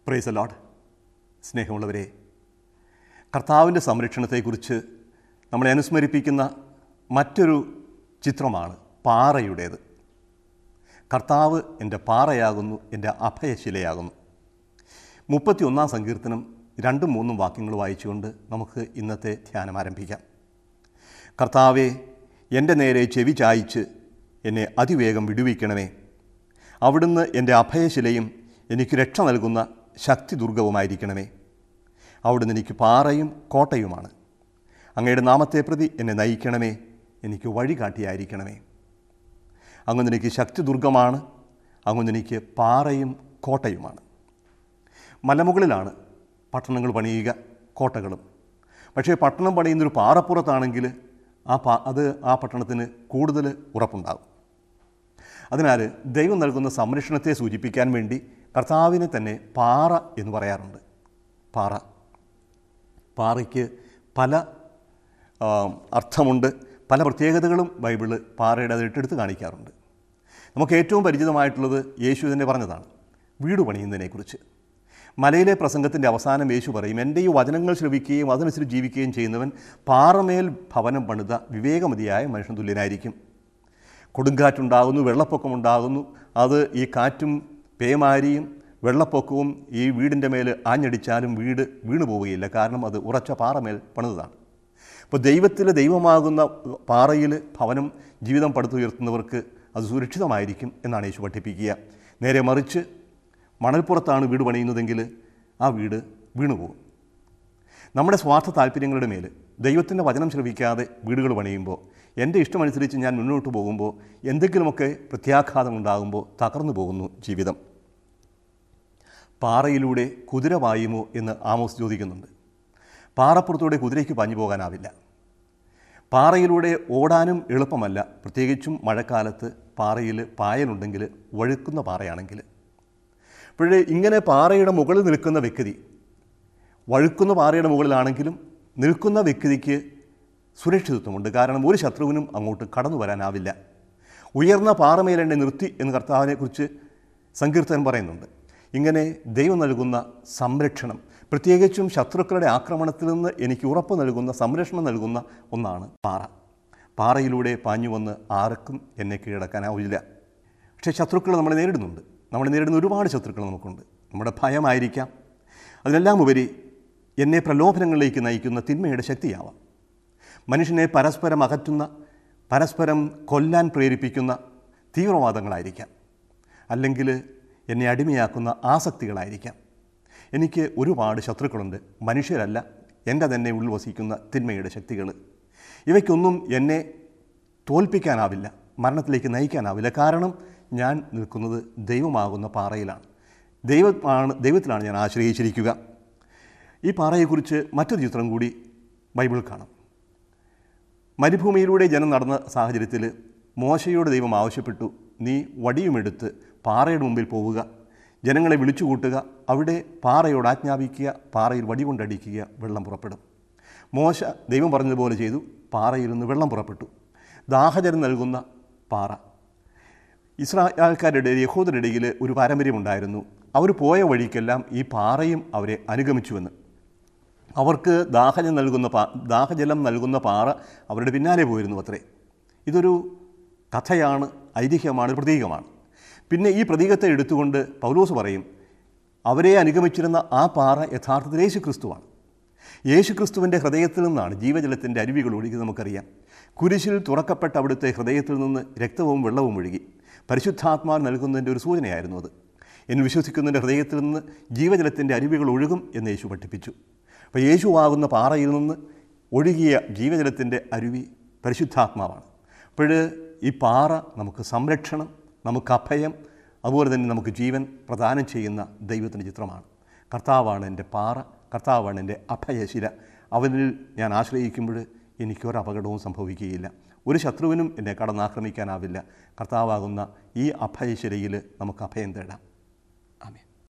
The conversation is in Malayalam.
Praise the Lord. സ്നേഹമുള്ളവരെ, കർത്താവിൻ്റെ സംരക്ഷണത്തെക്കുറിച്ച് നമ്മളെ അനുസ്മരിപ്പിക്കുന്ന മറ്റൊരു ചിത്രമാണ് പാറയുടേത്. കർത്താവ് എൻ്റെ പാറയാകുന്നു, എൻ്റെ അഭയശിലയാകുന്നു. 31 സങ്കീർത്തനം 2-3 വാക്യങ്ങൾ വായിച്ചുകൊണ്ട് നമുക്ക് ഇന്നത്തെ ധ്യാനം ആരംഭിക്കാം. കർത്താവേ, എൻ്റെ നേരെ ചെവി ചായിച്ച് എന്നെ അതിവേഗം വിടുവിക്കണമേ. അവിടുന്ന് എൻ്റെ അഭയശിലയും എനിക്ക് രക്ഷ നൽകുന്ന ശക്തിദുർഗവുമായിരിക്കണമേ. അവിടുന്ന് എനിക്ക് പാറയും കോട്ടയുമാണ്. അങ്ങയുടെ നാമത്തെ പ്രതി എന്നെ നയിക്കണമേ, എനിക്ക് വഴികാട്ടിയായിരിക്കണമേ. അങ്ങ് എനിക്ക് ശക്തിദുർഗമാണ്, അങ്ങ് എനിക്ക് പാറയും കോട്ടയുമാണ്. മലമുകളിലാണ് പട്ടണങ്ങൾ പണിയുക, കോട്ടകളും. പക്ഷേ പട്ടണം പണിയുന്നൊരു പാറപ്പുറത്താണെങ്കിൽ ആ പട്ടണത്തിന് കൂടുതൽ ഉറപ്പുണ്ടാകും. അതിനാൽ ദൈവം നൽകുന്ന സംരക്ഷണത്തെ സൂചിപ്പിക്കാൻ വേണ്ടി കർത്താവിനെ തന്നെ പാറ എന്ന് പറയാറുണ്ട്. പാറയ്ക്ക് പല അർത്ഥമുണ്ട്, പല പ്രത്യേകതകളും ബൈബിള് പാറയുടെ അത് ഇട്ടെടുത്ത് കാണിക്കാറുണ്ട്. നമുക്ക് ഏറ്റവും പരിചിതമായിട്ടുള്ളത് യേശു തന്നെ പറഞ്ഞതാണ്, വീട് പണിയുന്നതിനെക്കുറിച്ച്. മലയിലെ പ്രസംഗത്തിൻ്റെ അവസാനം യേശു പറയും, എൻ്റെ ഈ വചനങ്ങൾ ശ്രവിക്കുകയും അതനുസരിച്ച് ജീവിക്കുകയും ചെയ്യുന്നവൻ പാറമേൽ ഭവനം പണിത വിവേകമതിയായ മനുഷ്യൻ തുല്യനായിരിക്കും. കൊടുങ്കാറ്റുണ്ടാകുന്നു, വെള്ളപ്പൊക്കമുണ്ടാകുന്നു. അത് ഈ കാറ്റും പേമാരിയും വെള്ളപ്പൊക്കവും ഈ വീടിൻ്റെ മേൽ ആഞ്ഞടിച്ചാലും വീട് വീണു പോവുകയില്ല, കാരണം അത് ഉറച്ച പാറമേൽ പണിതാണ്. അപ്പോൾ ദൈവമാകുന്ന പാറയിൽ ഭവനം ജീവിതം പടുത്തുയർത്തുന്നവർക്ക് അത് സുരക്ഷിതമായിരിക്കും എന്നാണ് യേശു പഠിപ്പിക്കുക. നേരെ മറിച്ച് മണൽപ്പുറത്താണ് വീട് പണിയുന്നതെങ്കിൽ ആ വീട് വീണുപോകും. നമ്മുടെ സ്വാർത്ഥ താല്പര്യങ്ങളുടെ മേൽ ദൈവത്തിൻ്റെ വചനം ശ്രവിക്കാതെ വീടുകൾ പണിയുമ്പോൾ, എൻ്റെ ഇഷ്ടമനുസരിച്ച് ഞാൻ മുന്നോട്ട് പോകുമ്പോൾ എന്തെങ്കിലുമൊക്കെ പ്രത്യാഘാതം ഉണ്ടാകുമ്പോൾ തകർന്നു പോകുന്നു ജീവിതം. പാറയിലൂടെ കുതിര പായുമോ എന്ന് ആമോസ് ചോദിക്കുന്നുണ്ട്. പാറപ്പുറത്തൂടെ കുതിരയ്ക്ക് പാഞ്ഞു പോകാനാവില്ല. പാറയിലൂടെ ഓടാനും എളുപ്പമല്ല, പ്രത്യേകിച്ചും മഴക്കാലത്ത് പാറയിൽ പായലുണ്ടെങ്കിൽ, വഴുക്കുന്ന പാറയാണെങ്കിൽ. അപ്പോഴേ ഇങ്ങനെ പാറയുടെ മുകളിൽ നിൽക്കുന്ന വ്യക്തി, വഴുക്കുന്ന പാറയുടെ മുകളിലാണെങ്കിലും നിൽക്കുന്ന വ്യക്തിക്ക് സുരക്ഷിതത്വമുണ്ട്. കാരണം ഒരു ശത്രുവിനും അങ്ങോട്ട് കടന്നു വരാനാവില്ല. ഉയർന്ന പാറമേൽ എന്നെ നിർത്തി എന്ന് കർത്താവിനെക്കുറിച്ച് സങ്കീർത്തനം പറയുന്നുണ്ട്. ഇങ്ങനെ ദൈവം നൽകുന്ന സംരക്ഷണം, പ്രത്യേകിച്ചും ശത്രുക്കളുടെ ആക്രമണത്തിൽ നിന്ന് എനിക്ക് ഉറപ്പ് നൽകുന്ന, സംരക്ഷണം നൽകുന്ന ഒന്നാണ് പാറ. പാറയിലൂടെ പാഞ്ഞു വന്ന് ആർക്കും എന്നെ കീഴടക്കാനാവില്ല. പക്ഷേ ശത്രുക്കൾ നമ്മളെ നേരിടുന്നുണ്ട്. നമ്മളെ നേരിടുന്ന ഒരുപാട് ശത്രുക്കൾ നമുക്കുണ്ട്. നമ്മുടെ ഭയമായിരിക്കാം, അതിനെല്ലാം ഉപരി എന്നെ പ്രലോഭനങ്ങളിലേക്ക് നയിക്കുന്ന തിന്മയുടെ ശക്തിയാവാം. മനുഷ്യനെ പരസ്പരം അകറ്റുന്ന, പരസ്പരം കൊല്ലാൻ പ്രേരിപ്പിക്കുന്ന തീവ്രവാദങ്ങളായിരിക്കാം. അല്ലെങ്കിൽ എന്നെ അടിമയാക്കുന്ന ആസക്തികളായിരിക്കാം. എനിക്ക് ഒരുപാട് ശത്രുക്കളുണ്ട്, മനുഷ്യരല്ല, എൻ്റെ തന്നെ ഉള്ളിൽ വസിക്കുന്ന തിന്മയുടെ ശക്തികൾ. ഇവയ്ക്കൊന്നും എന്നെ തോൽപ്പിക്കാനാവില്ല, മരണത്തിലേക്ക് നയിക്കാനാവില്ല. കാരണം ഞാൻ നിൽക്കുന്നത് ദൈവമാകുന്ന പാറയിലാണ്. ദൈവത്തിലാണ് ഞാൻ ആശ്രയിച്ചിരിക്കുക. ഈ പാറയെക്കുറിച്ച് മറ്റൊരു ചിത്രം കൂടി ബൈബിളിൽ കാണാം. മരുഭൂമിയിലൂടെ ജനം നടന്ന സാഹചര്യത്തിൽ മോശയോട് ദൈവം ആവശ്യപ്പെട്ടു, നീ വടിയുമെടുത്ത് പാറയുടെ മുമ്പിൽ പോവുക, ജനങ്ങളെ വിളിച്ചു കൂട്ടുക, അവിടെ പാറയോട് ആജ്ഞാപിക്കുക, പാറയിൽ വടി കൊണ്ടടിക്കുക, വെള്ളം പുറപ്പെടും. മോശ ദൈവം പറഞ്ഞതുപോലെ ചെയ്തു. പാറയിൽ നിന്ന് വെള്ളം പുറപ്പെട്ടു. ദാഹജലം നൽകുന്ന പാറ. ഇസ്രായേൽക്കാരുടെ യഹൂദരുടെ ഇടയിൽ ഒരു പാരമ്പര്യമുണ്ടായിരുന്നു. അവർ പോയ വഴിക്കെല്ലാം ഈ പാറയും അവരെ അനുഗമിച്ചുവെന്ന്. അവർക്ക് ദാഹജലം നൽകുന്ന പാറ അവരുടെ പിന്നാലെ പോയിരുന്നു അത്രേ. ഇതൊരു കഥയാണ്, ഐതിഹ്യമാണ്, പ്രതീകമാണ്. പിന്നെ ഈ പ്രതീകത്തെ എടുത്തുകൊണ്ട് പൗലോസ് പറയും, അവരെ അനുഗമിച്ചിരുന്ന ആ പാറ യഥാർത്ഥത്തിൽ യേശുക്രിസ്തുവാണ്. യേശുക്രിസ്തുവിൻ്റെ ഹൃദയത്തിൽ നിന്നാണ് ജീവജലത്തിൻ്റെ അരുവികൾ ഒഴുകി. നമുക്കറിയാം, കുരിശിൽ തുറക്കപ്പെട്ട അവിടുത്തെ ഹൃദയത്തിൽ നിന്ന് രക്തവും വെള്ളവും ഒഴുകി. പരിശുദ്ധാത്മാവ് നൽകുന്നതിൻ്റെ ഒരു സൂചനയായിരുന്നു അത്. എന്ന് വിശ്വസിക്കുന്നതിൻ്റെ ഹൃദയത്തിൽ നിന്ന് ജീവജലത്തിൻ്റെ അരുവികൾ ഒഴുകും എന്ന് യേശു പഠിപ്പിച്ചു. അപ്പോൾ യേശുവാകുന്ന പാറയിൽ നിന്ന് ഒഴുകിയ ജീവജലത്തിൻ്റെ അരുവി പരിശുദ്ധാത്മാവാണ്. അപ്പോൾ ഈ പാറ നമുക്ക് സംരക്ഷണം, നമുക്ക് അഭയം, അതുപോലെ തന്നെ നമുക്ക് ജീവൻ പ്രദാനം ചെയ്യുന്ന ദൈവത്തിൻ്റെ ചിത്രമാണ്. കർത്താവാണ് എൻ്റെ പാറ, കർത്താവാണ് എൻ്റെ അഭയശില. അവനിൽ ഞാൻ ആശ്രയിക്കുമ്പോൾ എനിക്കൊരപകടവും സംഭവിക്കുകയില്ല, ഒരു ശത്രുവിനും എന്നെ കടന്നാക്രമിക്കാനാവില്ല. കർത്താവാകുന്ന ഈ അഭയശിലയിൽ നമുക്ക് അഭയം തേടാം. ആമേൻ.